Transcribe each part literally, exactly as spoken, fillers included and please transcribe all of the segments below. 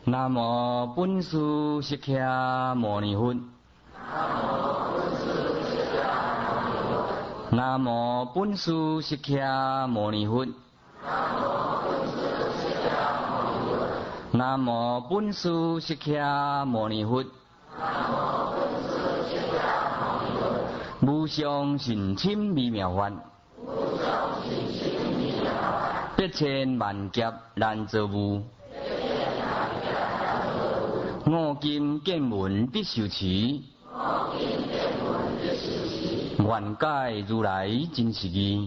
南无本师释迦牟尼佛。南无本师释迦牟尼佛。南无本师释迦牟尼佛。无上甚深微妙法，百千万劫难遭遇。我今见闻必受持，愿解如来真实义。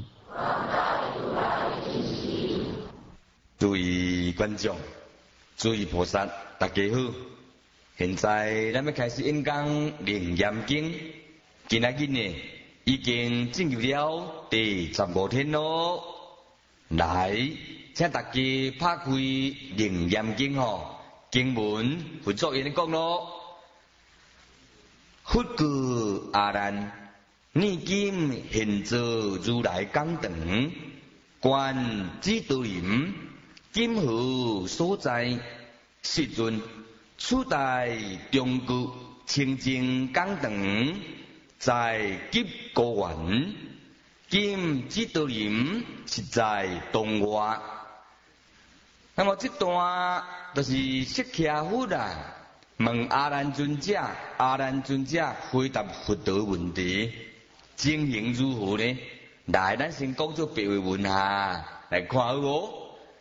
诸位观众，诸位菩萨，大家好！现在咱要开始演讲《楞严经》，今仔日呢已经进入了第十五天咯。来，请大家拍开《楞严经》吼，经文会作因讲咯。佛告阿难：你今现做如来讲堂，观智度林，今何所在？世尊，此代中国清净讲堂，在吉高原。今智度林是在东外。那么这段就是释迦佛啊，问阿难尊者，阿难尊者回答佛陀问题，情形如何呢？来，咱先讲做白话文下来看好无？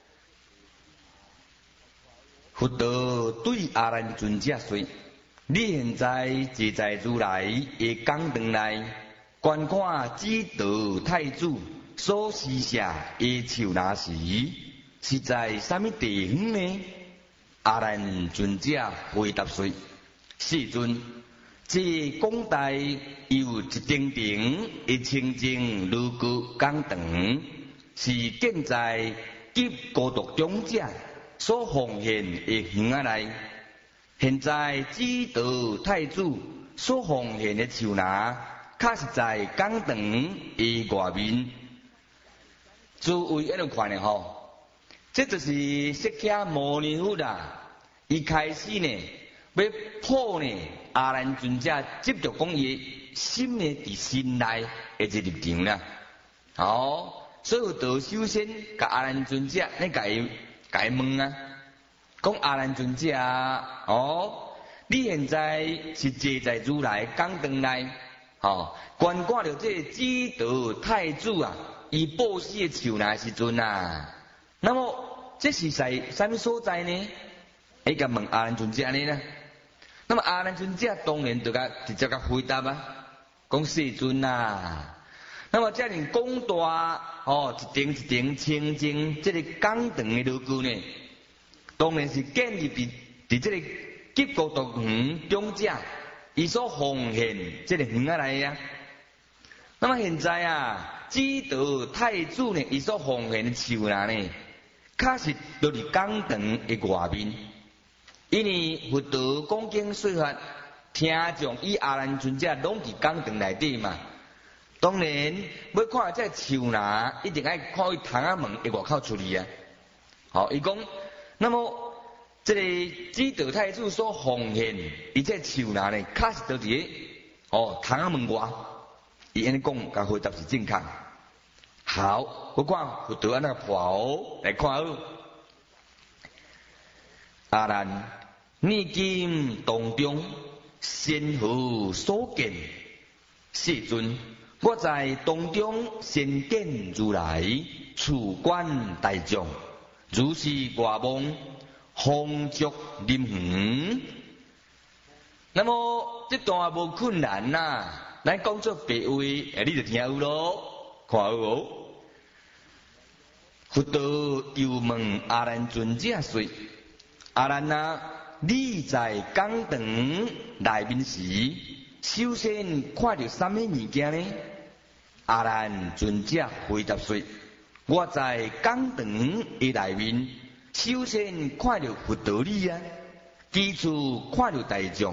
佛陀对阿难尊者说：你现在坐在如来的讲堂内，观看智度太子所施设的手拿时，是在什么地方呢？阿难尊者回答说：世尊，这广大有一顶顶的清净如故讲堂，是建在极孤独中者所奉献的园仔内。现在智度太子所奉献的手拿，确实在讲堂的外面。诸位一路看呢吼，这就是释迦牟尼佛啊！一开始呢，要破呢阿难尊者接着讲伊心呢伫心内的这立场啦。好，所以佛首先甲阿难尊者咧甲伊甲伊问啊，讲阿难尊者啊，哦，你现在是坐在如来讲堂内，哦，观看着这智度太子啊，伊布施的手拿时阵啊，那么这是在什么所在呢？伊甲问阿难尊者安尼啦。那么阿难尊者当然就甲直接甲回答啊，讲世尊啊，那么遮尔广大哦，一顶一顶清净这个讲堂的路具呢，当然是建立伫伫这个极孤独园中者，伊所奉献这个园仔内啊。那么现在啊，智度太子呢，伊所奉献的手拿呢，确实都伫讲堂的外面。因为佛陀讲经说法，听众以阿难尊者拢伫讲堂内底嘛。当然要看这手拿，一定爱看伊窗仔门的外口出去啊。好，伊讲，那么这个智度太子所奉献，伊这手拿呢，确实都伫哦窗仔门外。伊安尼讲，甲回答是正确。好，我看佛陀安那破哦来看好。阿难，你今当中先何所见？世尊，我在当中先见如来，处观大众，如是外望，风足林园。那么这段无困难呐、啊，咱讲做白话，你就听有咯，看有无？佛陀又问阿难尊者说：阿难啊，你在讲堂内面时，首先看到什么物件呢？阿难尊者回答说：我在讲堂的内面，首先看到佛陀你啊，其次看到大众，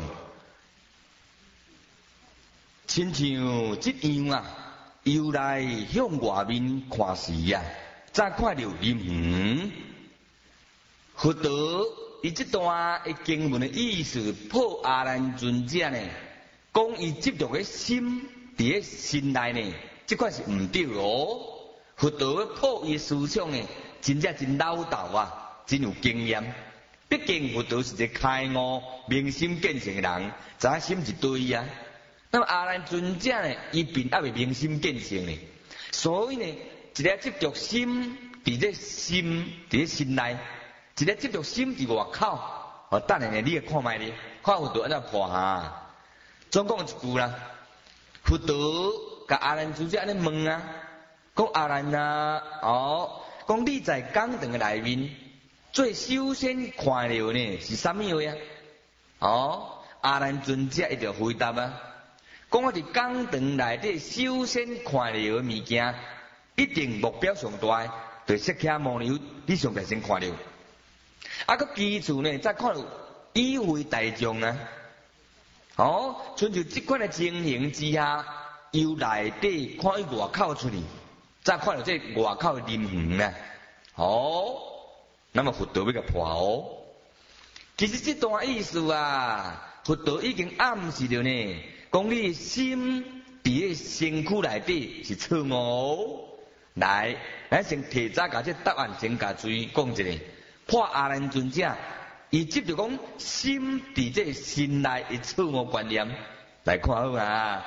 亲像这样啊，由内向外面看时啊，再看到林园。佛陀伊这段的经文的意思，破阿难尊者呢，讲伊执着的心伫咧心内呢，这块是唔对哦。佛陀要破伊思想呢，真正真老道啊，真有经验。毕竟佛陀是一个开悟、明心见性的人，知影心是对啊。那么阿难尊者呢，伊并还未明心见性呢，所以呢，一个执着心伫咧心伫咧心内，一个执着心伫外口。哦，等下呢，你来看卖咧，看佛陀安怎破哈。总讲一句啦，佛陀甲阿难尊者安尼问啊，讲阿难啊，哦，讲你在讲堂的内面，最首先看到呢是啥物话啊？哦，阿难尊者一定回答啊，讲我伫讲堂内底首先看到的物件，一定目标上大，就是释迦牟尼，你上大先看到。啊，佮其次呢，再看到以为大众啊，哦，像就这款的情形之下，由内底看伊外口出去，再看到这外口的人缘啊，哦，那么佛陀要甲破哦。其实这段意思啊，佛陀已经暗示了呢，讲你心伫咧身躯内底是错误。来，咱先提早甲这答案先甲注意讲一下。破阿难尊者，伊执着讲心伫这心内的错误观念，来看好啊。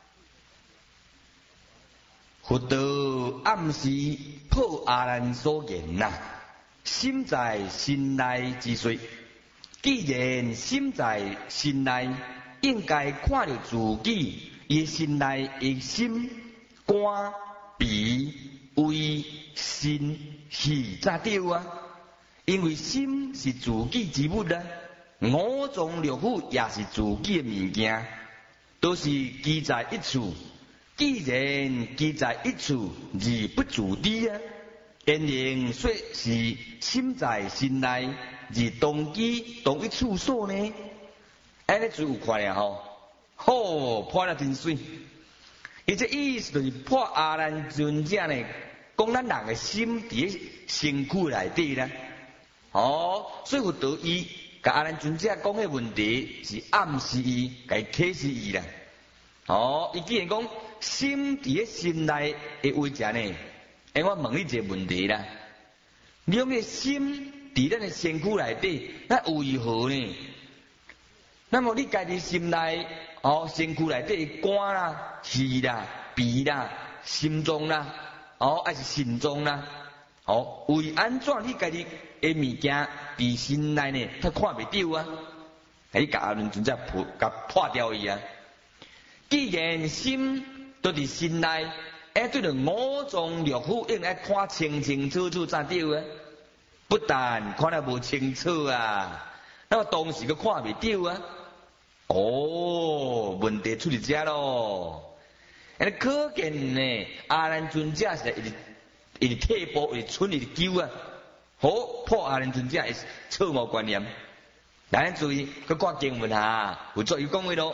佛陀暗示破阿难所言呐，心在心内之说。既然心在心内，应该看到自己伊心内的心、肝、脾、胃、肾、气才对啊。因为心是自己之物啊，五脏六腑也是自己的物件，都是居在一处。既然居在一处而不自知啊，因应说是心在心内，而动机同一处所呢？安尼最有看了吼，好破了真水。伊这意思就是破阿难尊者呢，讲咱人的心伫身躯内底啦。哦，所以佛陀伊甲阿难尊者讲的问题是暗示伊，甲伊启示伊啦。哦，伊既然讲心伫咧心内的位置呢，诶，我问你一个问题啦，你讲个心伫咱的身躯内底，那为何呢？那么你家己心内哦，身躯内底肝啦、气啦、脾啦、心脏啦，哦，还是肾脏啦，哦，为安怎你家己的物件伫心内呢？他看袂到啊！喺甲阿难尊者破甲破掉伊啊！既然心都伫心内，哎，对着五脏六腑应该看清清楚楚才对啊！不但看得无清楚啊，那么当时佮看袂到啊！哦，问题出伫遮咯！哎，可见呢，阿难尊者是一直一直退步，一直蠢，一直救啊！好破阿难尊者的错误观念。咱注意，佮看经文啊，有作有讲话咯。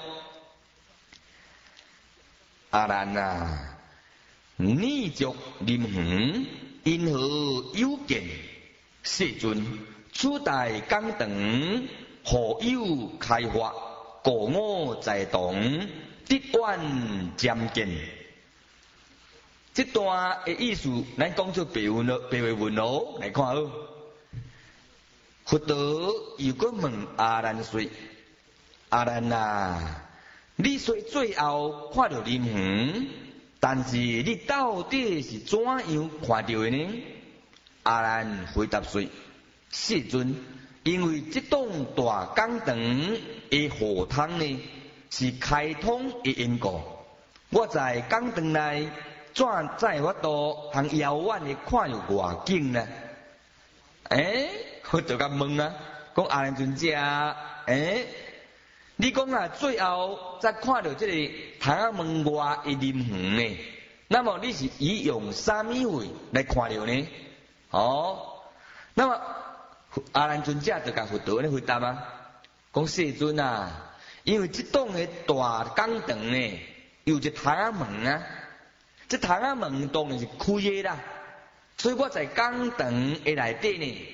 阿难啊，你着林园，因何有见？世尊，此代讲堂，何有开发？故我在堂，得愿渐见。这段的意思，咱讲做白文咯，白话文咯，来看好。佛陀又搁问阿难说：阿难啊，你虽最后看到林园，但是你到底是怎样看到的呢？阿难回答说：世尊，因为这栋大讲堂的荷塘呢，是开通的因果。我在讲堂内。怎在我都通遥远的看到外景呢？诶，我就甲问啊，讲阿难尊者，诶，你讲啊，最后才看到这个塘门外的林园呢？那么你是以用啥物位来看到呢？哦，那么阿难尊者就甲佛陀呢回答啊，讲世尊啊，因为这栋的大讲堂呢，有一塘门啊。这塘仔门当然是开的啦，所以我在讲堂的内底呢，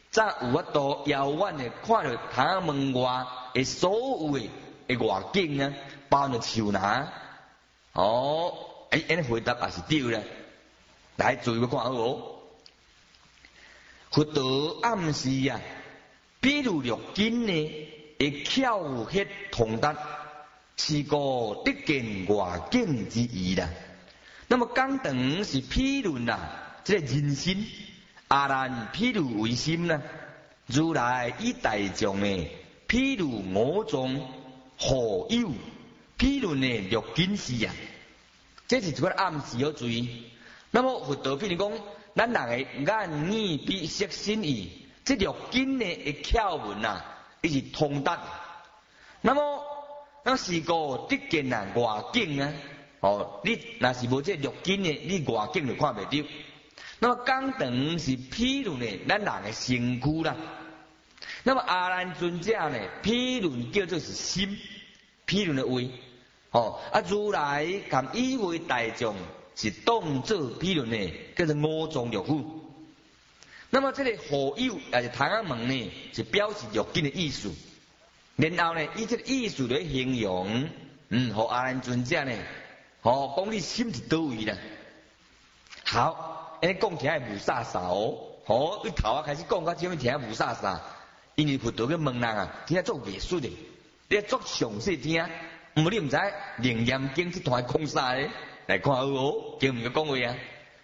则有法度遥远的看到塔门外的所有的的外景啊，包括树林。哦，哎，安尼回答也是对啦。来，注意要看好哦。佛陀暗示啊，比如六根呢，会巧翕通达，是个得见外境之意啦。那么讲长是譬论啦，这个人心，阿难譬如为心啦，如来以大众呢，譬如五种何有，譬论呢六根是啊，这是一个暗示要注意。那么佛陀譬如讲，咱人的眼耳鼻舌身意，这六根呢的窍门啊，伊是通达。那么那是个得见啊外境啊，哦，你若是无这六根呢，你外境就看袂到。那么讲长是譬如呢，咱人的身躯啦。那么阿难尊者呢，譬论叫做是心，譬论的位。哦，啊，如来含以为大众是当作譬论呢，叫做五脏六腑。那么这个何有也是唐阿门呢，是表示六根的意思。然后呢，以这个意思来形容，嗯，和阿难尊者呢，哦，讲你心是倒位啦。好，安尼讲起来无啥啥哦，哦，一头啊开始讲到这么听无啥啥，因为佛陀个问人啊，听做艺术的，你做详细听，唔你唔知《楞严经》这段空啥的，来看好哦，叫唔个讲话啊。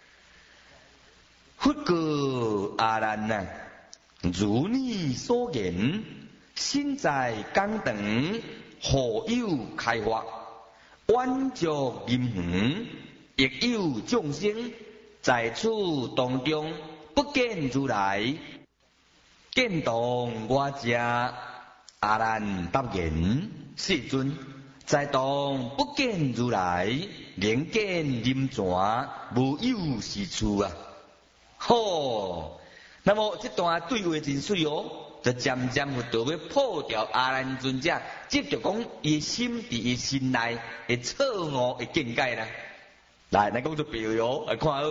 佛告阿难啊，如你所言，身在刚等，何有开发？弯着银鱼，亦有众生在此当中，不见如来，见当我家。阿难答言：世尊，在当不见如来，连见临泉，无有是处啊！好，那么这段对话真水哦，就渐渐佛陀要破掉阿难尊者，接着讲伊心伫伊心内的错误的见解啦。来，来讲做比喻哦，来看好。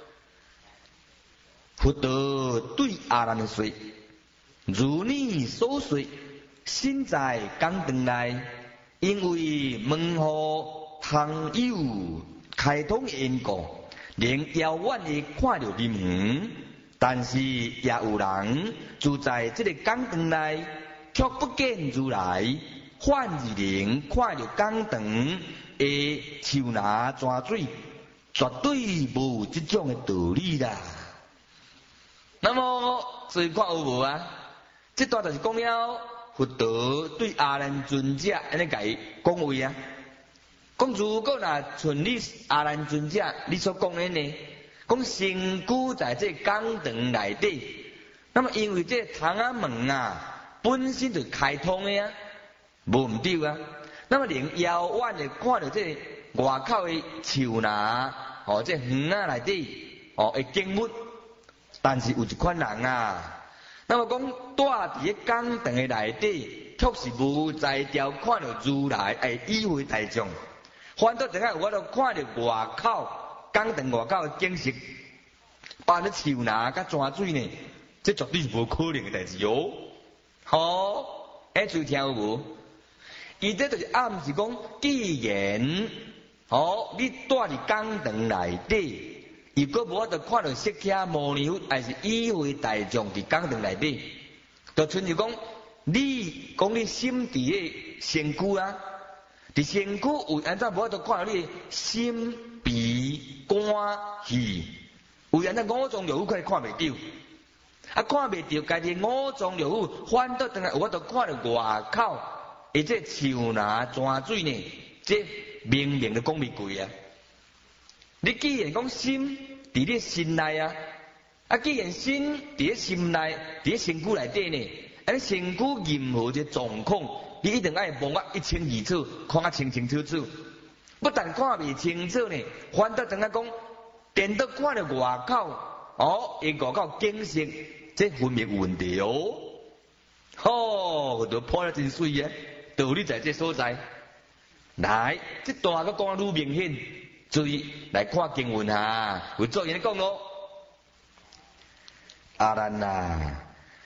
佛陀对阿难说：如你所说，身在刚肠内，因为门户通有开通的因果，连遥远的看到林园，但是也有人住在这个刚肠内，却不见如来，反而能看到刚肠的手拿泉水，绝对无这种的道理啦。那么，所以看有无啊？这段就是讲了佛陀对阿难尊者安尼甲伊讲话啊。讲如果若像你阿难尊者你所讲的呢，讲身躯在这刚肠内底，那么因为这窗仔门啊本身就开通的啊，无毋对啊。那么连遥远的看到这外口的树林，哦，这园仔内底哦的景物，但是有一款人啊。那么讲，住伫个刚肠的内底，却是无在调看到如来，哎，以为大众。反倒等下有法度看到外口刚肠外口的景色，包括树林甲泉水呢，这绝对是无可能的代志哦。好，哎，注意听有无？伊这就是暗示讲，既然哦，你住伫刚肠内底。如果无法度看到释迦牟尼佛，还是以为大众伫刚肠内底，就纯就讲，你讲你心伫个身躯啊，伫身躯有安怎无法度看到你心、鼻、肝、气，有安怎五脏六腑可以看袂到，啊看袂到家己五脏六腑，反倒等下有法度看到外口，而这树林泉水呢，这明明就讲袂过啊。你既然讲心伫你心内啊，啊既然心伫你心内，伫你身躯内底呢，啊你身躯任何一状况，你一定爱望啊一清二楚，看啊清清楚楚。不但看袂清楚呢，反倒等下讲，颠倒看到外口，哦，因外口景色，这分明有问题哦。哦，就破得真水啊！道理在这所在。来，这段个讲愈明显。注意来看经文啊，有作言讲哦，阿难啊，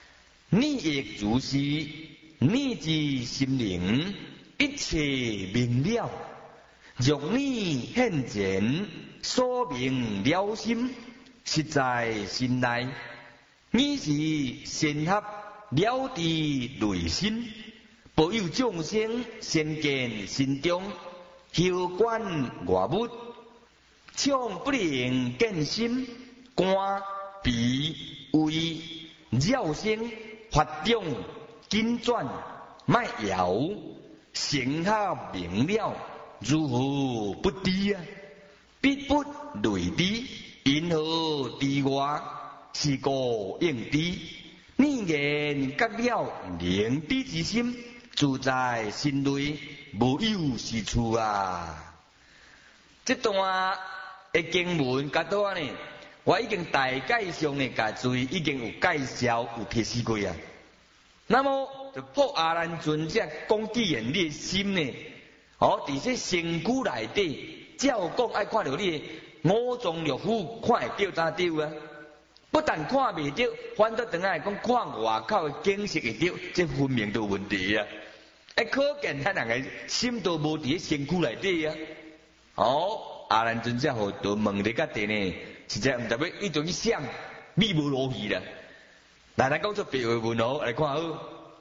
你亦如是，你之心灵一切明了，若你现前所明了心，实在心内，你是先合了知内心，保佑众生先见心中，后观外物，唱不能见心，肝脾胃绕声发动紧转脉摇，先合明了，如何不知啊？必不类知，因何知外？是故应知。你言觉了灵知之心，自在心内，无有是处啊！这段的经文甲倒呢，我已经大概上呢，甲注意已经有介绍有提示过啊。那么就破阿难尊者讲，既然你的心呢，哦，伫这身躯内底，照讲爱看到你五脏六腑，看会到咋着啊？不但看袂到，反倒等下讲看外口的景色会到，这分明都有问题啊！哎，可见他人个心都无伫身躯内底啊！哦，阿难尊者互都问你个地呢，实在毋知要一种去想，米无落去啦。来，咱讲出别话文哦，来看好。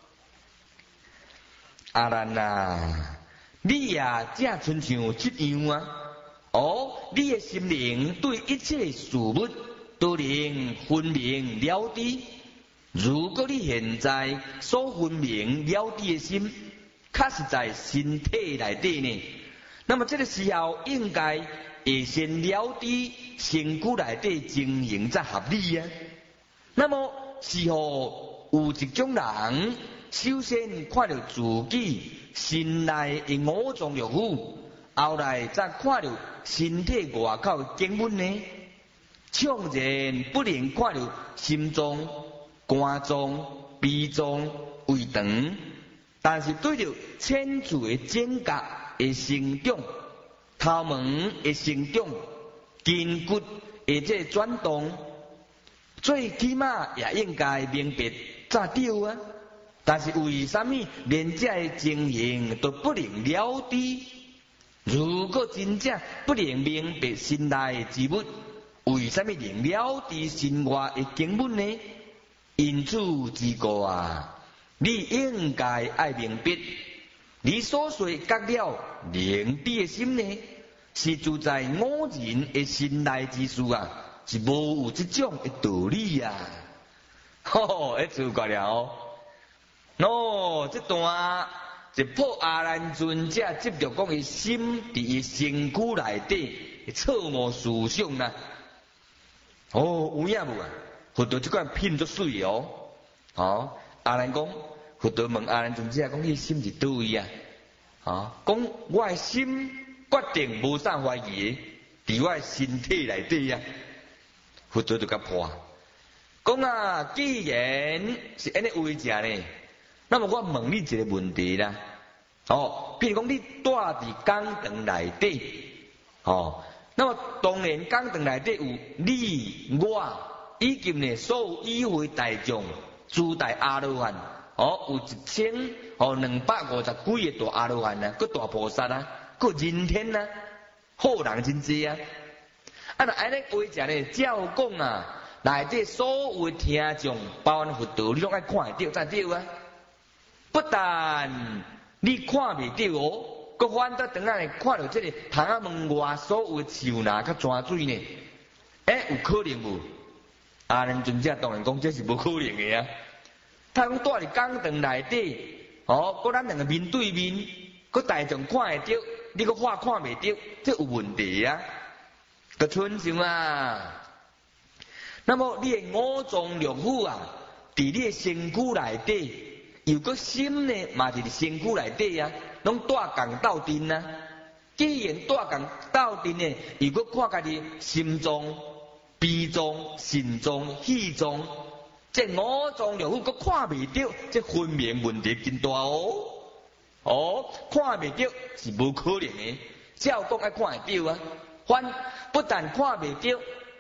阿难啊，你也正亲像这样啊！哦，你的心灵对一切事物都能分明了知。如果你现在所分明了知的心，确实在身体内底呢，那么这个时候应该会先了知身躯内底情形才合理啊。那么是何有一种人，首先看到自己心内的五脏六腑，后来再看到身体外口的景物呢？纵然不能看到心脏、肝脏、脾脏、胃肠，但是对着浅处的尖角的生长、头毛的生长、筋骨的这转动，最起码也应该明白咋着啊？但是为什么连这的情形都不能了知？如果真正不能明白身内的事物，为什么能了知身外的经文呢？因此之故啊，你应该爱明白，你所说觉了灵知的心呢，是住在我人的心内之事啊，是无有这种的道理啊！吼，一注意了哦。喏，这段是破阿难尊者接着讲伊心伫伊身躯内底错误思想啦。哦，有影无啊？佛陀这款品足水哦。哦，阿难讲，佛陀问阿难尊者讲，你心是倒位啊？啊，讲我的心决定无啥怀疑的，伫我的身体内底啊。佛陀就甲破，讲啊，既然是安尼为者呢，那么我问你一个问题啦。哦，譬如讲你住伫讲堂内底，哦。那么当然，讲堂内底有你我，以及呢所有与会大众，诸大阿罗汉，哦，有一千哦两百五十几个大阿罗汉啊，佮大菩萨啊，佮人天啊，好人真济啊。啊，那安尼为者呢，照讲啊，内底所有听众，包含佛陀，你拢爱看得到，才对啊。不但你看袂到哦。佮反倒等下来看到这个窗仔门外所有的树林佮泉水呢？诶，有可能无？阿难尊者当然讲这是无可能的啊！他讲住伫讲堂内底，哦，佮咱两个面对面，佮大众看会到，你佮我看袂到，这有问题啊！佮村上啊，那么你的五脏六腑啊，伫你的身躯内底，又佮心呢，嘛伫身躯内底啊。拢住共斗阵啊！既然住共斗阵呢，如果看家己心脏、脾脏、肾脏、气脏，这五脏六腑佮看袂到，这分明问题真大哦！哦，看袂到是无可能的，照讲爱看会到啊！反不但看袂到，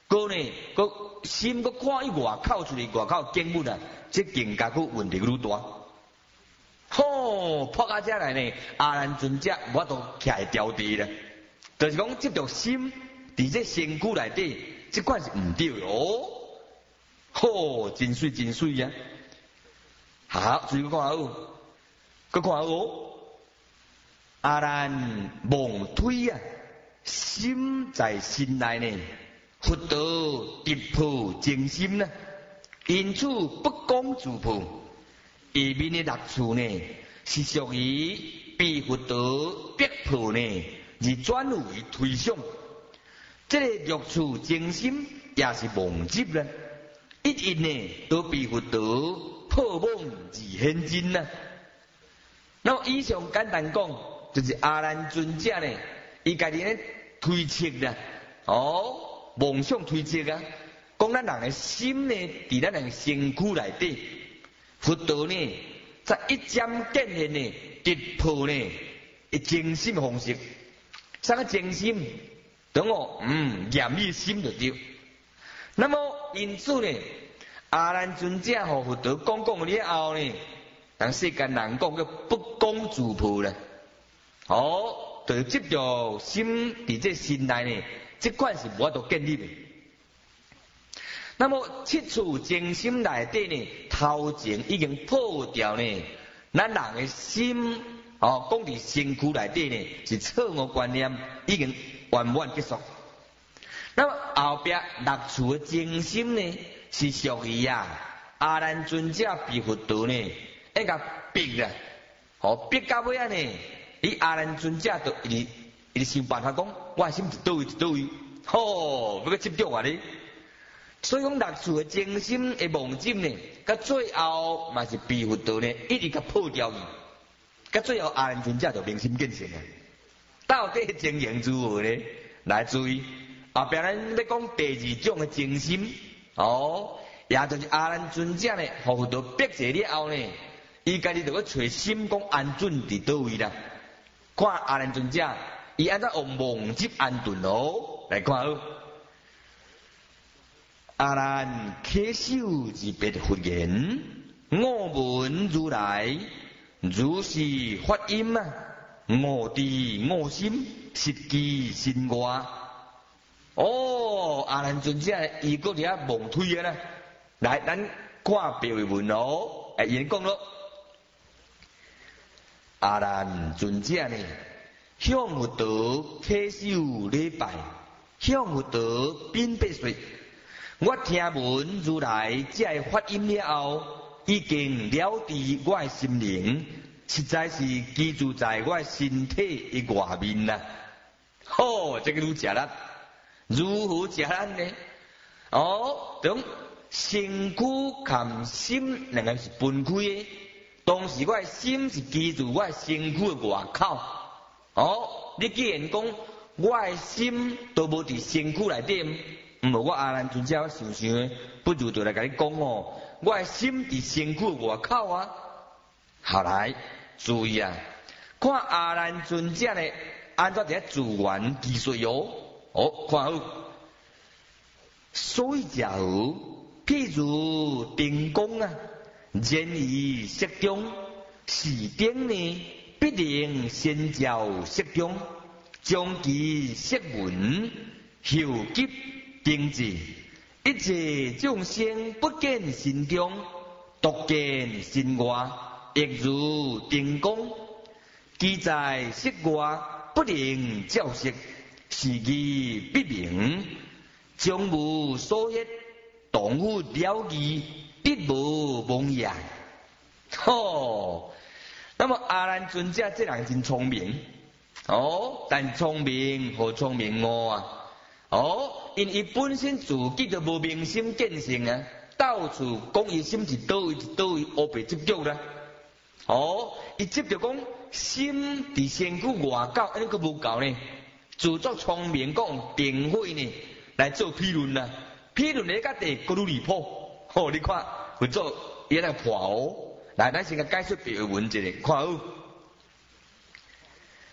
个呢，个心个看伊外口出去，外口经物啊，这更加个问题愈大。吼，扑到遮来呢，阿难尊者我都徛会调地啦，就是讲执着心伫这身躯内底，这款是毋对哦。吼，真水真水啊！好，注意看好，佮看好哦。阿难望推啊，心在心内呢，佛道直破正心呢，因此不讲自破。下面的六处呢，是属于被佛道逼迫呢，而转为推想。这个六处正心也是妄执啦，一一呢都被佛道破妄而现真啦。那么以上简单讲，就是阿难尊者呢，伊家己咧推测啦，哦，妄想推测啊，讲咱人的心呢，伫咱人的身躯内底。佛道呢，在一针见血呢，突破呢，一精心方式，啥个精心？等我嗯，严密心就对。那么因此呢，阿难尊者和佛道讲讲了后呢，人世间人讲叫不讲自破啦。哦，就执着心伫这心内呢，这款是无法度建立的。那么七处正心内底呢，头前已经破掉呢，咱人的心哦，讲伫身躯内底呢是错误观念，已经完完结束。那么后壁六处的正心呢，是属于啊阿难尊者被佛道呢，一个逼啦，哦逼到尾啊呢，伊阿难尊者就伊伊想办法讲，我心是倒位是倒位，吼，要个执着啊你。所以讲六处的正心的妄执呢，到最后嘛是被佛道呢一直甲破掉去，到最后阿难尊者就明心见性啊。到底情形如何呢？来注意，后边咱要讲第二种的正心，哦，也就是阿难尊者呢，互佛道逼者了后呢，伊家己就要找心讲安顿伫倒位啦。看阿难尊者，伊安怎用妄执安顿哦？来看好。阿难稽首之别佛言：我闻如来如是发音啊，我知我心，实记心外。哦，阿难尊者伊搁伫遐妄推啊啦。来，咱看别文哦。哎，伊讲咯，阿难尊者呢，向佛道稽首礼拜，向佛道禀白说。我听闻如来这发音了后，已经了知我的心灵，实在是居住在我的身体的外面啦。吼，这个愈吃力，如何吃力呢？哦，等身躯含心两个是分开的，当时我的心是居住我的身躯的外口。哦，你既然讲我的心都无伫身躯内底。毋无我阿难尊者我想想诶，不如就来甲你讲哦，我诶心伫身躯外口啊。后来注意啊，看阿难尊者呢，安怎伫遐自圆其说哦。哦，看好，所以者好，譬如灯光啊，然于色中，是灯呢，必定先照色中，将其色纹后急。定志，一切众生不见心中，独见心外，亦如灯光，其在色外，不能照色，是义必明，将无所益，动物了义，必无妄言。吼，那么阿难尊者这人真聪明，哦，但聪明何聪明哦啊？哦，因伊本身自己就无明心见性啊，到处讲伊心是倒位是倒位，乌白执着啦。哦，伊执着讲心伫身躯外口，安尼佫无够呢。自作聪明讲定慧呢来做批论啦，批论咧甲地佫愈离谱。吼，你看，会做伊来破哦。来，咱先甲解说别文一下，看好。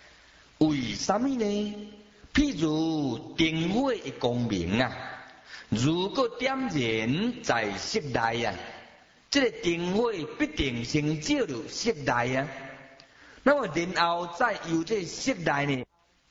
为什么呢？譬如灯火的光明啊， 如果点燃在室内啊，这个灯火必定先照入室内啊。那么然后再由这室内呢，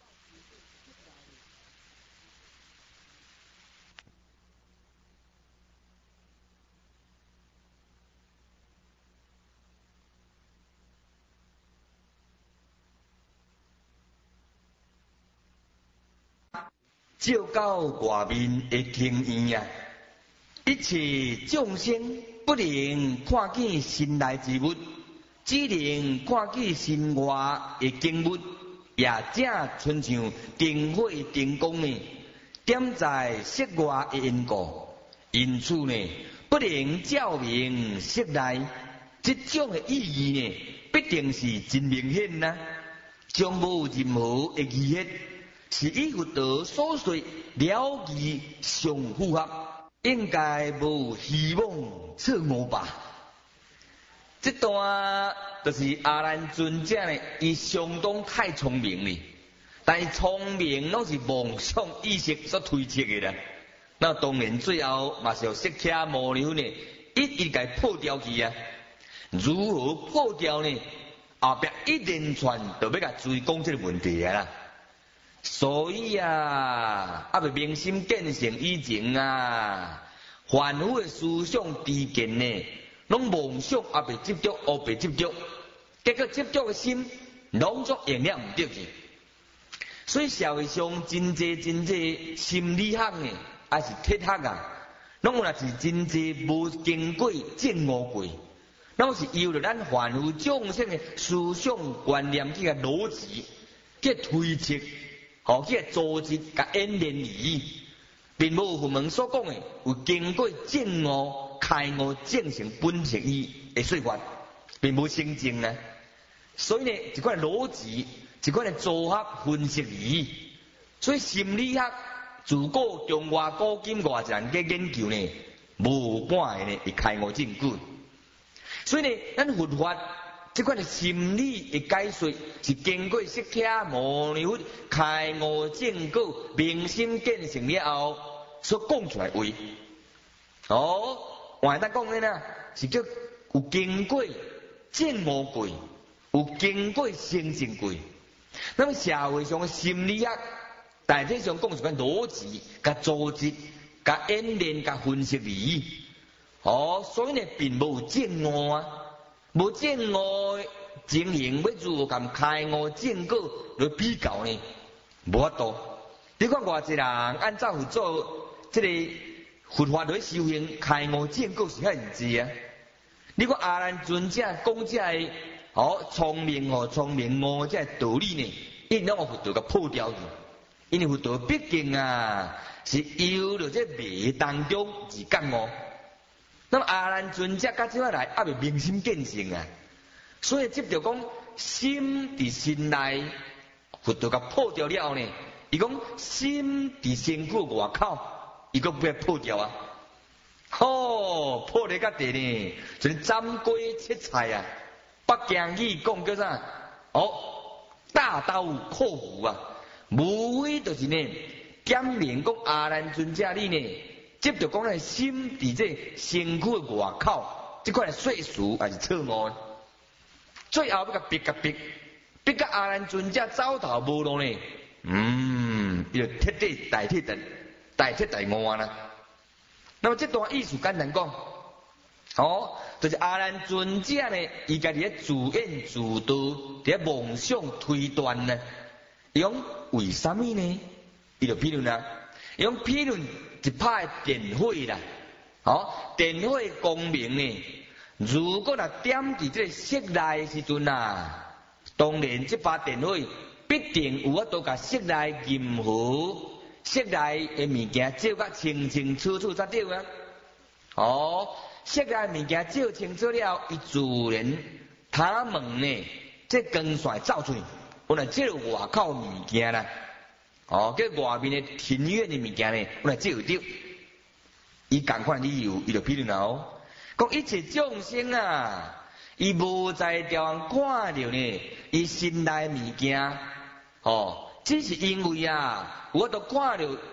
照到外面的庭院啊，一切众生不能看见心内之物，只能看见心外的景物，也正亲像灯火灯光呢，点在室外的因果，因此呢，不能照明室内。这种的意义呢，必定是真明显呐，将无任何的疑惑。是以佛陀所说了义上符合，应该无希望错误吧。这段就是阿难尊者呢，伊相当太聪明了，但是聪明拢是妄想意识所推测的啦。那当然最后嘛是要释迦牟尼佛呢，一一给破掉去啊。如何破掉呢？后壁一连串就要甲注意讲这个问题啊啦。所以啊，啊未明心见性以前啊，凡夫的思想之见呢，拢妄想啊未执着，学未执着，结果执着的心，拢作用了唔对去。所以社会上真济真济心理学呢，还是哲学啊，拢有若是真济无经过证悟过，拢是由着咱凡夫众生的思想观念去个逻辑，去推测。好，去组织甲演练而已，并无佛门所讲的有经过证悟、开悟、证成本性义的说法，并无成正呢。所以呢，一款逻辑，一款的组合分析而已。所以心理学自古中外古今外人嘅研究呢，无半个呢会开悟证据。所以呢，咱佛法。这款的心理的解说，是经过释迦牟尼佛开悟证果、明心见性了后所讲出来的话。哦，换咱讲的呢，是叫有经过证悟过，有经过成证过。那么社会上的心理学，大体上讲是款逻辑、甲组织、甲演练、甲分析而已。哦，所以呢，并无证悟啊。无证悟情形，要如何甲开悟证果来比较呢？无法度。你看偌济人按照去做这个佛法来修行，开悟证果是遐唔济啊！你看阿难尊者讲这个哦聪明哦聪明哦这道理呢，因拢有佛陀甲破掉去。因为佛陀毕竟啊是由着这迷当中而觉悟。那么阿难尊者到即摆来，还未明心见性啊，所以接着讲心伫心内，佛陀甲破掉了后呢，伊讲心伫身躯外口，伊个不要破掉啊。哦，破了个地呢，就是斩龟切菜啊。北京语讲叫啥？哦，大刀阔斧啊，无非就是呢，点明讲阿难尊者你呢。接着讲咧，心伫这身躯外口，这款岁数还是错误。最后要甲逼甲逼，逼甲阿难尊者走投无路呢。嗯，伊就彻底代替第代替第五啊啦。那么这段意思简单讲，哦，就是阿难尊者呢，伊家己咧自演自导，伫咧妄想推断呢。伊讲为什么呢？伊就譬如啦，伊讲譬如。一派电火啦，哦，电火光明呢。如果若点伫这室内时阵啊，当然这把电火必定有法度甲室内任何室内的物件照甲清清楚楚才对啊。哦，室内物件照清楚了，伊自然他们呢，这光线照出去，我来照外口物件啦。哦，叫外面的庭院的物件呢，我来照着。伊共款理由，伊就譬如喏，讲一切众生啊，伊无在地方看到呢，伊心内物件，哦，只是因为啊，我都看到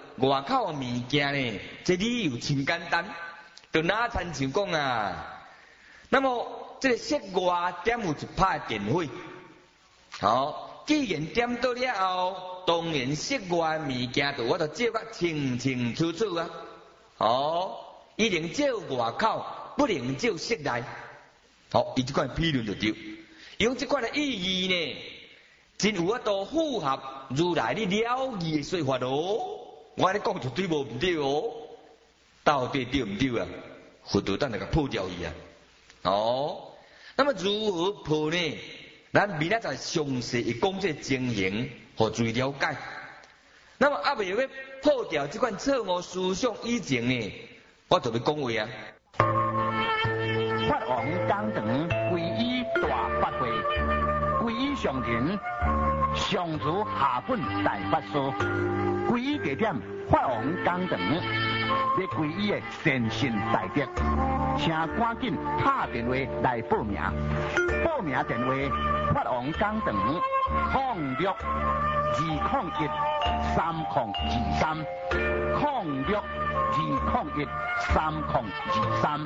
外口的物件呢，这理由真简单，就哪参像讲啊。那么这个室外点有一拍电火，好，既然点到了后，当然室外物件就我就照甲清清楚楚啊。哦，一定照外口，不能照室内。好，伊这款批论就对，用这款的意义呢，真有法度符合如来你了义的说法咯。我咧讲绝对无唔对哦，到底对唔对啊？佛陀等下甲破掉伊啊。哦，那么如何破呢？咱明仔载详细一讲这情形，互注意了解。那么阿未要破掉这款错误思想以前呢，我就要讲话啊。 法王讲堂皈依大法会，皈依上人上主下本大法师，皈依地点法王讲堂。要皈依的善信大德，请赶紧打电话来报名。报名电话：法王讲堂空六二空一三空二三，空六二空一三空二三。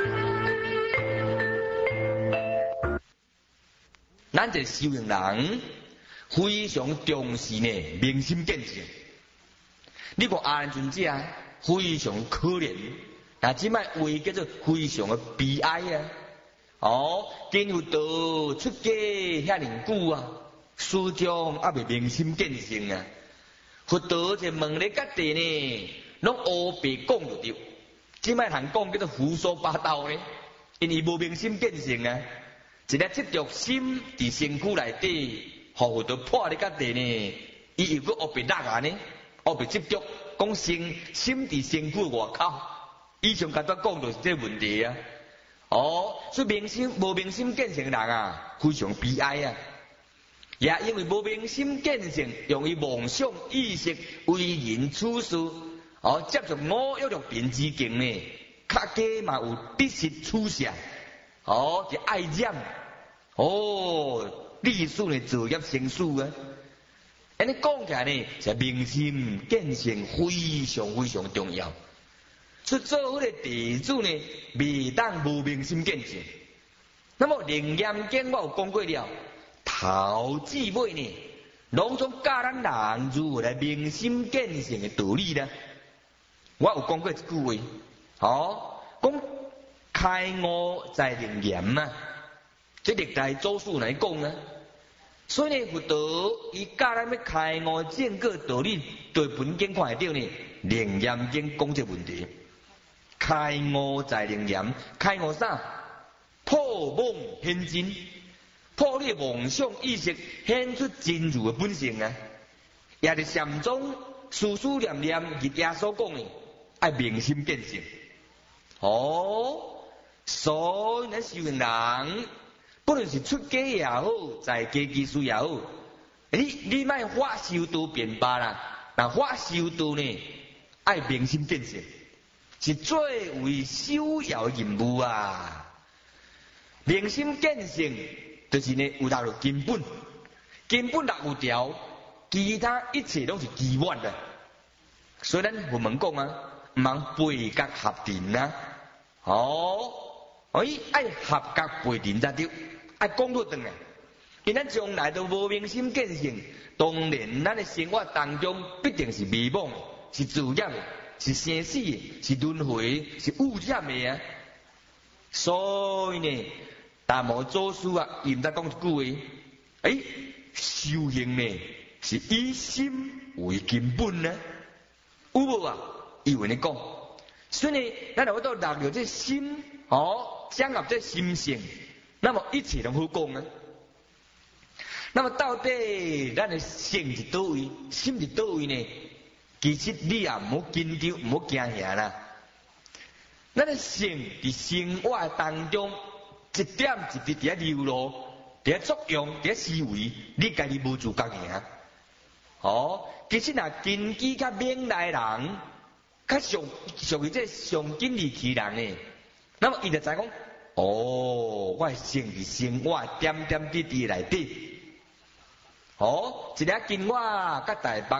咱这修行人非常重视呢明心见性。你看阿难尊者非常可怜，那即摆话叫做非常的悲哀啊！哦，经有道出家遐尼久啊，始终还未明心见性啊！佛陀就问你家己呢，拢乌白讲就对，即摆通讲叫做胡说八道呢，因为无明心见性啊！一个执着心伫身躯内底，互佛陀破你家己呢，伊又搁乌白落啊呢，乌白执着。讲心心伫身躯外口，以上简单讲就是这问题啊。哦，所以明心无明心见性人啊，非常悲哀啊。也因为无明心见性，容易妄想意识为人处事，哦，接触五欲六尘之境呢，较加嘛有得失取舍，哦，就爱染，哦，历史呢造业成事啊。安尼讲起来呢，是明心见性非常非常重要。所以做好个弟子呢，未当无明心见性。那么《楞严经》我有讲过了，头至尾呢，拢总教咱人如何来明心见性的道理呢。我有讲过一句话，哦，讲开悟在楞严啊，这历代祖师来讲啊。所以呢，佛陀伊教咱要开悟正果道理，对本经看会到呢，《楞严经》讲这问题。开悟在楞严，开悟啥？破妄显真，破你妄想意识，显出真如的本性啊！也是禅宗思思念念日夜所讲的，爱明心见性。哦，所以咱修行人。不论是出家也好，在家居士也好，你你莫发修道便罢啦。那发修道呢，爱明心见性，是最为首要的任务啊。明心见性，就是呢有达到根本，根本若有条，其他一切拢是基本的。所以咱佛门讲啊，唔通背格合定啊。哦，哎，爱合格背定才对。爱讲落顿啊！因咱将来都无明心见性，当然咱的生活当中必定是迷惘，是自业的，是生死的，是轮回，是污染的啊！所以呢，大摩祖师啊，伊毋知讲一句话，诶，修行呢是以心为根本呢，有无啊？伊有安尼讲，所以呢，咱若要到落入这心，哦，掌握这心性。那么一切拢好讲啊。那么到底咱的性是倒位，心是倒位呢？其实你也唔好紧张，唔好惊吓啦。咱的性伫生活当中一点一滴伫遐流露，伫遐作用，伫遐思维，你家己无自觉尔。哦，其实若根基较敏来人，较上属于这上紧离去人呢，那么伊就知讲。哦，我性伫生活点点滴滴内底。哦，一日经我甲台北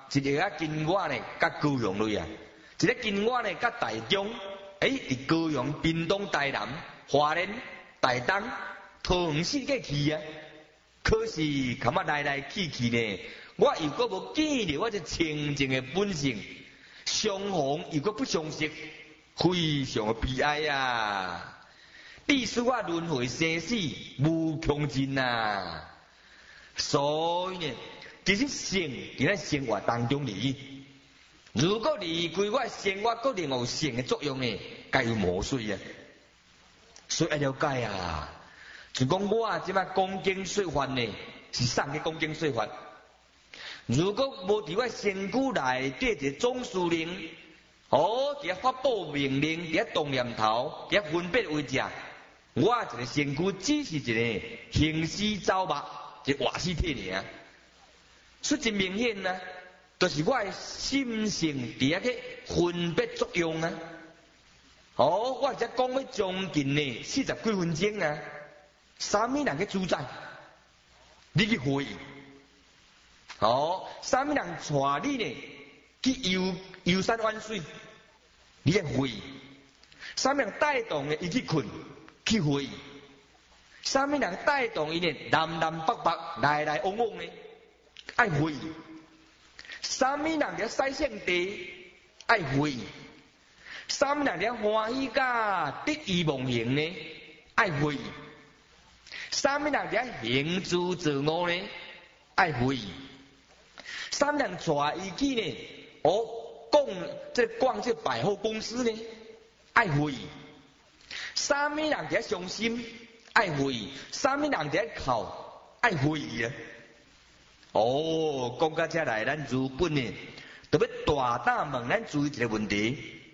一个啊金瓜呢，甲高雄类啊，一个金瓜呢，甲台中，诶，伫高雄、屏东、台南、花莲、台东、桃园四界去啊。可是坎啊来来去去呢，我又阁无见着我这清净的本性，相逢又阁不相识，非常的悲哀啊！必使我轮回生死无穷尽啊！所以呢，其实性伫咱生活当中里，如果离开我生活，个另有性的作用呢，该有无水啊！所以要了解啊！就讲我即摆讲经说法呢，是送去讲经说法。如果无伫我身躯内底一个总司令，哦，伫遐发布命令，伫遐动念头，伫遐分别为者，我一个身躯只是一个行尸走肉，一个活尸体尔。所以真明显啊，就是我的心性伫遐个分别作用啊。哦，我才讲要将近呢四十几分钟啊。啥物人去主宰？你去回应。哦，啥物人带你呢？去游游山玩水，你去回应。啥物人带动的伊去困，去回应。啥物人带动伊呢？南南北北来来往往呢，爱回应。啥物人伫西圣地爱回应。啥物人伫欢喜甲得意忘形呢？爱回应。啥物人伫行诸自我呢？爱回忆。啥物人带伊去呢？哦，讲这逛这百货公司呢？爱回忆。啥物人伫伤心？爱回忆。啥物人伫哭？爱回忆啊！哦，讲到这来，咱如本呢，特别大胆问咱注意一个问题：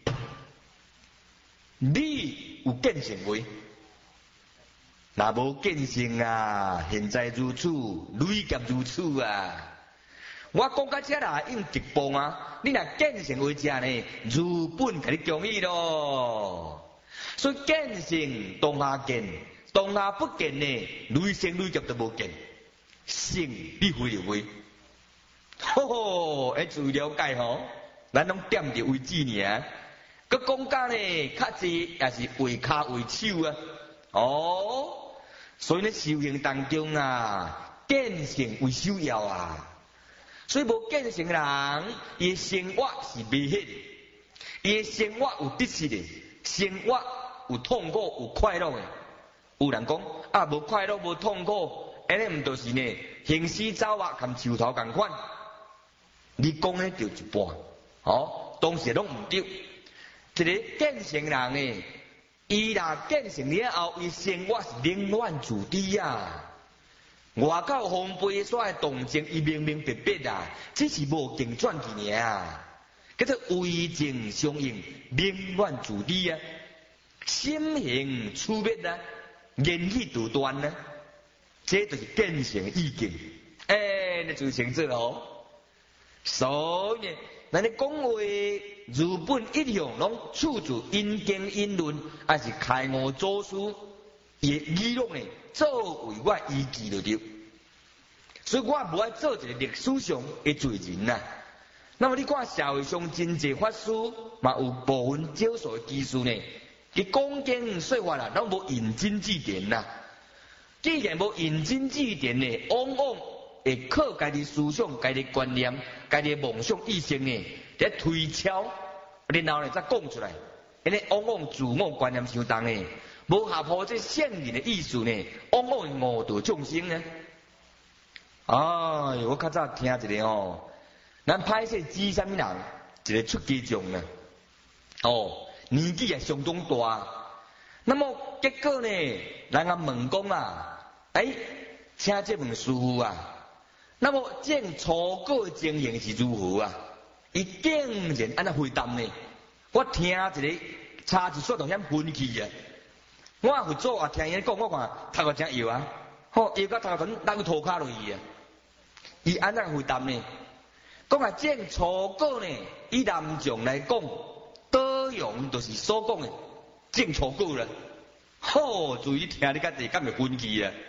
你有见性未？若无见性啊，现在如此，累劫如此啊！我讲到这啦，用直播啊！你若见性为者呢，如本甲你讲义咯。所以见性当下见，当下不见呢，累生累劫都无见。性你会了未？吼吼，要注意了解吼，咱拢点着为止尔。佮讲讲呢，较济也是为骹为手啊。哦。所以呢，修行当中啊，见性为首要啊。所以无见性人，伊生活是未迄，伊生活有得失的，生活有痛苦有快乐的。有人讲啊，无快乐无痛苦，安尼毋就是呢？行尸走肉，含树头共款。你讲呢就一半，哦，当时拢毋对。一个见性人呢？伊若见成了后，伊生活是冷暖自知啊。外口风飞沙的动静，伊明明白白啊，只是无经转去尔。叫做微静相应，冷暖自知啊。心形处灭啊，言语独断啊，这就是见成意境。诶、欸，你就成这哦。所以呢，咱咧讲话如本一向拢处处因经因论，还是开悟做事，伊议论呢作为我依据就对。所以我无爱做一个历史上的罪人呐。那么你看社会上真济法师，嘛有部分少数的技术呢，伊讲经说法啦，拢无引经据典呐。既然无引经据典呢，往往会靠家己思想、家己观念、家己梦想意识呢，在推敲，然后呢再讲出来，因为往往自我观念相同呢，无合乎这圣人的意思呢，往往会误导众生呢。哎，我较早听一个哦，咱歹势指啥物人，一个出家众呢，哦，年纪也相当大，那么结果呢，人家问讲啊，哎，请这问师父啊。那么正初果情形是如何啊？伊竟然安那回答呢？我听一个差一撮同样分气啊！我佛祖啊，听伊讲，我看头壳真摇啊！吼，摇到头壳根打个涂骹落去啊！伊安那回答呢？讲啊，正初果呢，以南众来讲，多用就是所讲的正初果了。吼，注意听你家己敢会分气啊！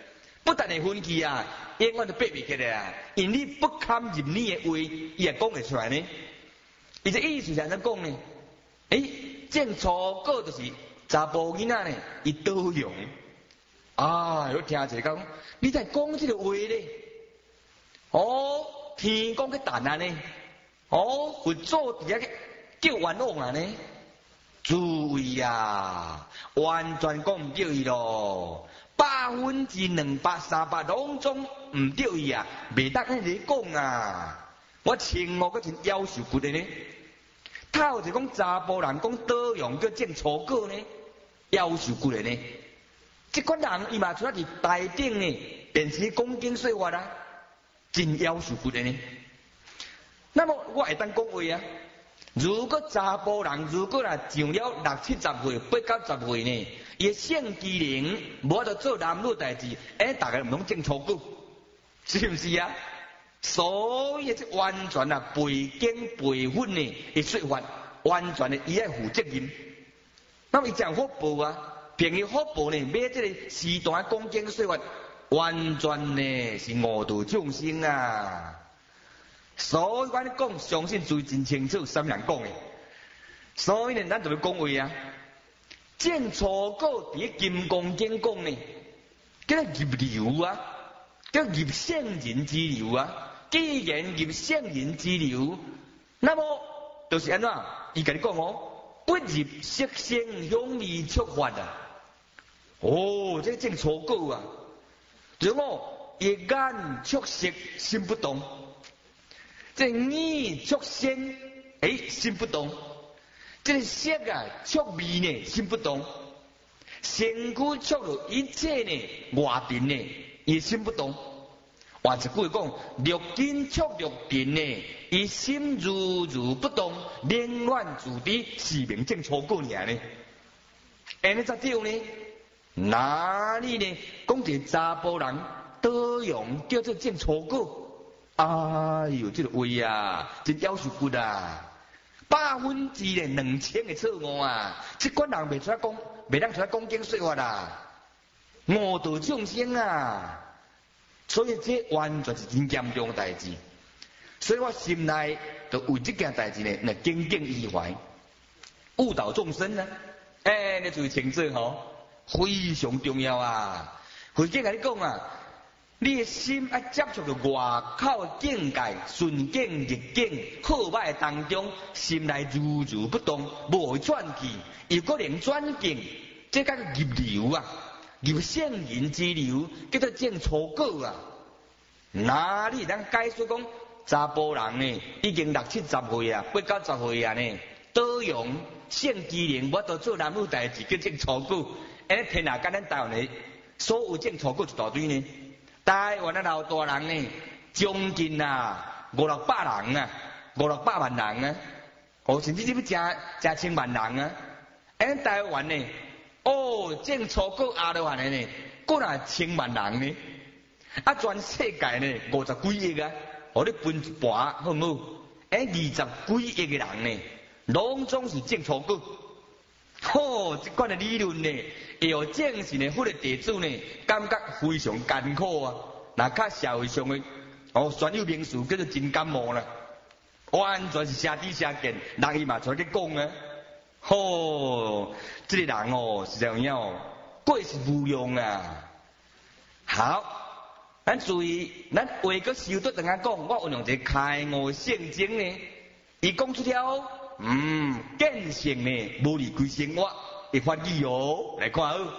不但会分气啊，永远都爬袂起来啊！因你不堪入你的话，伊也讲会出来呢。伊这意思是安怎讲呢？诶，正初果就是查甫囡仔呢，伊倒用啊！我听者讲，你在讲这个话咧？哦，天公去弹啊呢？哦，佛祖伫遐叫冤枉啊呢？诸位啊，完全讲唔对伊咯。百分之两百、三百拢总唔对伊啊，袂当安尼讲啊！我请我个真夭寿骨的呢。他有就讲查甫人讲倒用叫种草果呢，夭寿骨的呢。这款人伊嘛出来伫台顶呢，便是讲经说法啊，真夭寿骨的呢。那么我会当讲话啊，如果查甫人如果啦上了六七十岁、八九十岁呢？伊性机灵，无得做男女代志，哎，大家唔通种草果，是不是啊？所以这完全啊背经背分呢，伊说法完全的伊爱负责任。那么伊讲福报啊，凭伊福报呢，买这个时段讲经说法，完全呢是误导众生啊。所以我讲，相信最真清楚，什么人讲的？所以呢，咱就要讲话啊。种草果伫金刚经讲呢，叫入流啊，叫入圣人之流啊。既然入圣人之流，那么就是安怎？伊甲你讲哦，不入色声香味触法啊。哦，这种草果啊，就我一眼触色心不动，这耳触声，哎，心不动。这个色啊，触味呢，心不动；身躯触到一切呢，外边呢，也心不动。换一句话讲，六根触六尘呢，伊心如如不动，冷暖自知，是名种草果尔呢。安尼才对呢？哪里呢？讲一个查甫人倒用叫做种草果？哎呦，这个话啊，真夭寿骨啊！百分之呢两千的错误啊！这款人袂出来讲，袂当出来讲经说法啦，误导众生啊！所以这完全是真严重的代志。所以我心内就为这件代志呢，来耿耿于怀，误导众生啊！哎，你注意清楚吼，非常重要啊！回经甲你讲啊，你的心要接触到外口的境界，顺境逆境，好歹当中，心内如如不动，无会转去，又可能转境，这叫入流啊，入圣人之流，叫做种草果啊。哪里咱解说讲，查甫人呢，已经六七十岁啊，八九十岁啊呢，倒用性机灵，我都做男女代志，叫种草果。哎，天下间咱台湾的所有种草果一大堆呢。台湾的老大人呢，将近啊五六百人啊，五六百万人啊，哦，甚至这要加加千万人啊。哎，台湾呢，哦，种草果压落来呢，过来千万人呢。啊，全世界呢五十几亿啊，互你分一半好唔好？哎，二十几亿个人呢，拢总是种草果。哦，这款的理论呢，会有正信的佛的弟子呢，感觉非常艰苦啊。那较社会上的哦，专有名词叫做真感冒啦，完全是瞎知瞎见，人伊嘛出来去讲啊。哦，这个人哦是怎样哦，过是无用啊。好，咱注意，咱话个修得等下讲，我运用一个开悟圣经呢，伊讲出条。嗯，见性呢，无离开生活的法语哦，来看好。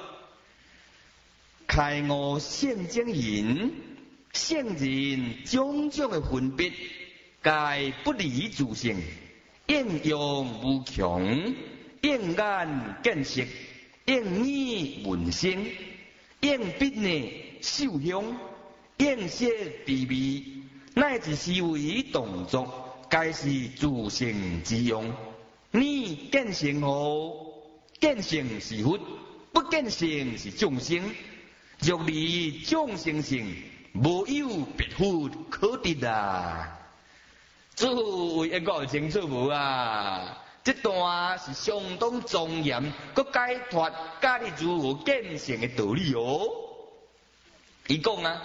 开悟圣经言，圣人种种的分别，皆不离自性，应用无穷，应眼见色，应耳闻声，应鼻呢嗅香，应舌鼻味，乃至思维动作。皆是自性之用，你见性后，见性是佛，不见性是众生。若离众生性，无有别佛可得啊！诸位一个清楚无啊？这段是相当庄严，佮解脱家己如何见性的道理哦。 伊讲啊，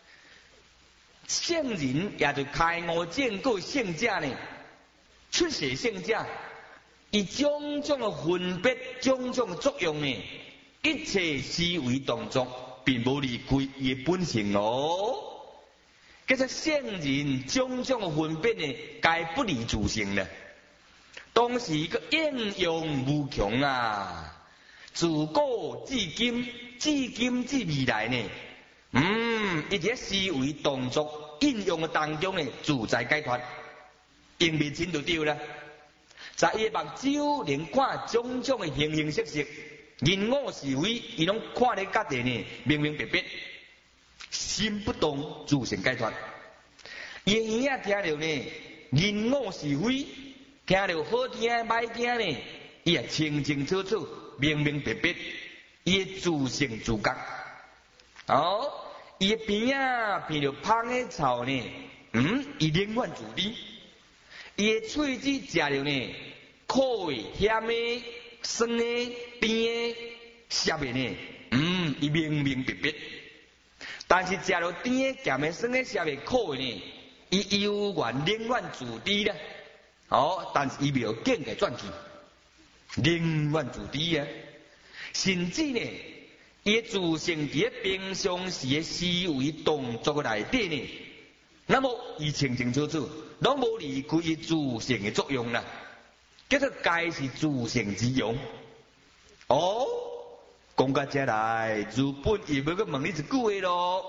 圣人也就开悟见过圣者呢，出世圣者，伊种种的分别，种种的作用呢，一切思维动作，并无离开伊的本性哦。其实圣人种种的分别呢，该不离自性呢。当时个应用无穷啊，自古至今，至今至未来呢，嗯，伊伫思维动作应用的当中呢，自在解脱，用未尽就对啦。在伊目睭能看种种的形形色色，人我是非，伊拢看咧家己呢，明明白白，心不动，自性解脱。伊耳仔听了呢，人我是非。听了好听歹听呢，伊也清清楚楚、明明白白，伊的自性自觉。哦，伊的鼻啊闻着芳的草呢，嗯，伊宁愿自知；伊的喙齿食了呢，苦的、咸的、酸的、甜的、涩的呢，嗯，伊明明白白。但是食了甜的、咸的、酸的、涩的、苦的呢，伊犹原宁愿自知啦。哦，但是伊未有见解转去，宁愿自知啊！甚至呢，伊自性伫平常时的思维动作的内底呢，那么伊清清楚楚，拢无离开伊自性的作用啦，叫做该是自性之用。哦，讲到这来，如本伊要去问你一句话咯，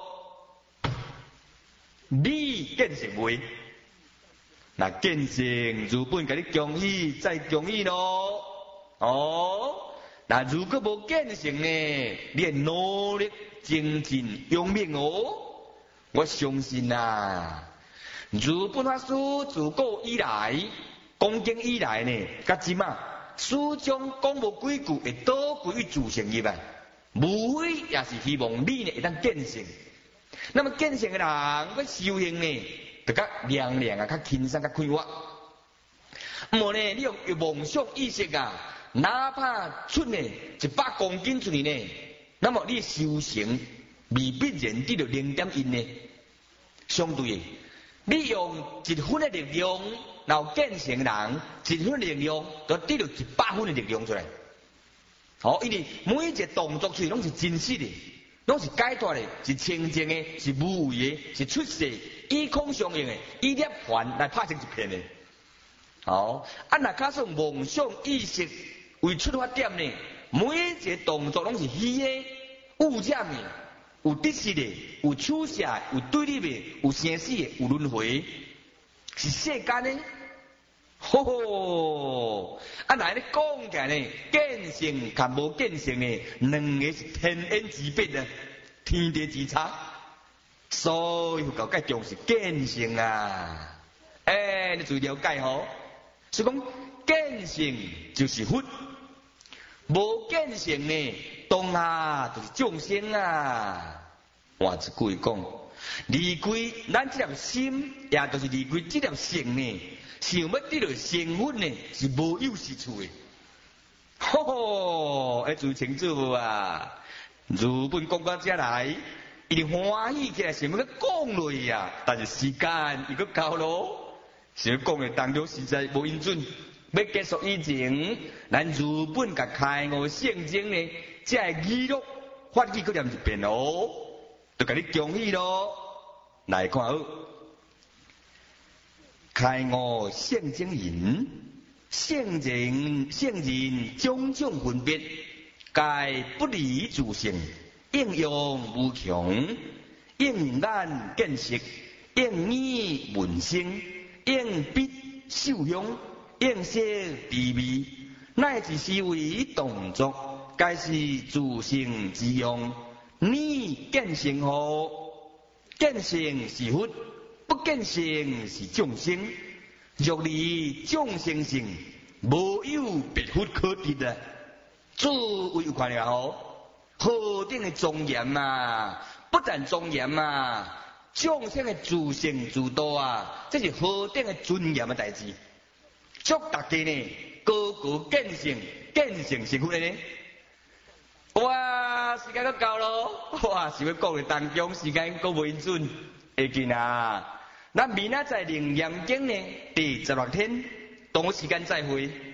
你见成为？那见性如本甲你恭喜再恭喜咯，哦，那如果无见性呢，你会努力精进用命哦。我相信啊，如本法师自古以来，讲经以来呢，甲即马始终讲无几句会倒归于自性入来，无非也是希望你呢会当见性。那么见性的人，佢修行呢？就较亮亮啊，较轻松，较快活。无呢，你用梦想意识啊，哪怕出呢一百公斤出去呢，那么你修行未必然得到零点一呢。相对，你用一分的力量，然后见成人一分的力量，就得到一百分的力量出来。好，因为每一个动作出去拢是真实的。拢是解脱的，是清净的，是无为的，是出世以空相应的，以涅槃来拍成一片的。好，啊，若假使梦想意识为出发点呢，每一个动作拢是虚的、污染的，有得失的，有取舍的，有对立的，有生死的，有轮回，是世间的。吼吼，啊，若咧讲起来呢，见性甲无见性呢，两个是天渊之别啊，天地之差。所以佛教界重视见性啊，哎，你注意了解吼。所以讲见性就是佛，无见性呢，当下就是众生啊。换一句讲，离开咱这粒心，也就是离开这粒性呢。想要得到成分呢，是无有是处的。吼吼，要注意清楚啊！如本讲到这来，一定欢喜起来，想要去讲落去啊！但是时间又搁到咯，想要讲的当中实在无应准。要结束以前，咱如本甲开悟圣经呢，才会记录发起搁念一遍哦，就甲你恭喜咯。来看好。开悟圣经言，圣人圣人种种分别，皆不离自性，应用无穷，应眼见色，应耳闻声，应鼻嗅香，应色滋味，乃至思维动作，皆是自性之用。你见性何？见性是佛。不见性是众生，若离众生性，无有别佛可得啊！诸位有看了吼，何等的庄严啊！不但庄严啊，众生的自性自度啊，这是何等的尊严的代志。祝大家呢，个个见性，见性是佛的呢。哇！ 啊，时间都到咯，哇，是要讲的当中时间阁未准，会记啊。咱明仔载灵验经呢，第十六天同一时间再会。